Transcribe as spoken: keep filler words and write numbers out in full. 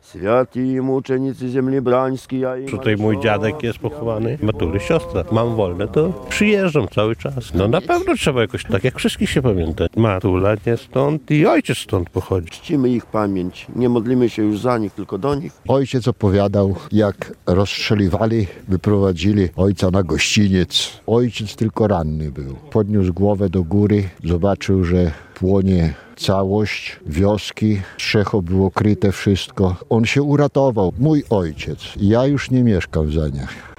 Święci muczenicy ziemi brańskiej. Ja i Tutaj mój dziadek jest pochowany, matury siostra. Mam wolne, to przyjeżdżam cały czas. No na pewno trzeba jakoś tak, jak wszystkich się pamięta. Matula nie stąd i ojciec stąd pochodzi. czcimy ich pamięć. Nie modlimy się już za nich, tylko do nich. Ojciec opowiadał, jak rozstrzeliwali, wyprowadzili ojca na gościniec. Ojciec tylko ranny był. Podniósł głowę do góry, zobaczył, że płonie całość wioski, strzecho było kryte wszystko. On się uratował, mój ojciec. Ja już nie mieszkam w Zaniach.